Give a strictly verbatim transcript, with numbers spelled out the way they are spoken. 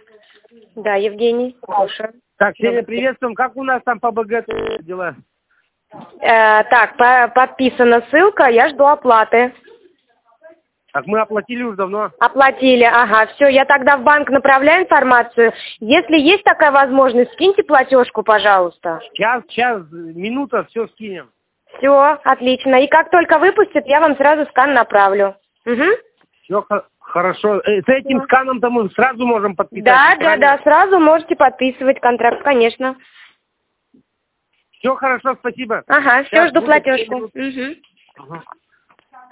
Да, Евгений, слушаю. Так, Сеня, приветствуем. Как у нас там по БГ дела? Э, так, по подписана ссылка, я жду оплаты. Так, мы оплатили уже давно. Оплатили, ага, все, я тогда в банк направляю информацию. Если есть такая возможность, скиньте платежку, пожалуйста. Сейчас, сейчас, минута, все скинем. Все, отлично. И как только выпустят, я вам сразу скан направлю. Угу. Все хорошо. Э, с этим Всё. сканом-то мы сразу можем подписать. Да, да, правильно? да, сразу можете подписывать контракт, конечно. Все хорошо, спасибо. Ага, все, Сейчас жду будет платежку. две минуты. Угу. Ага.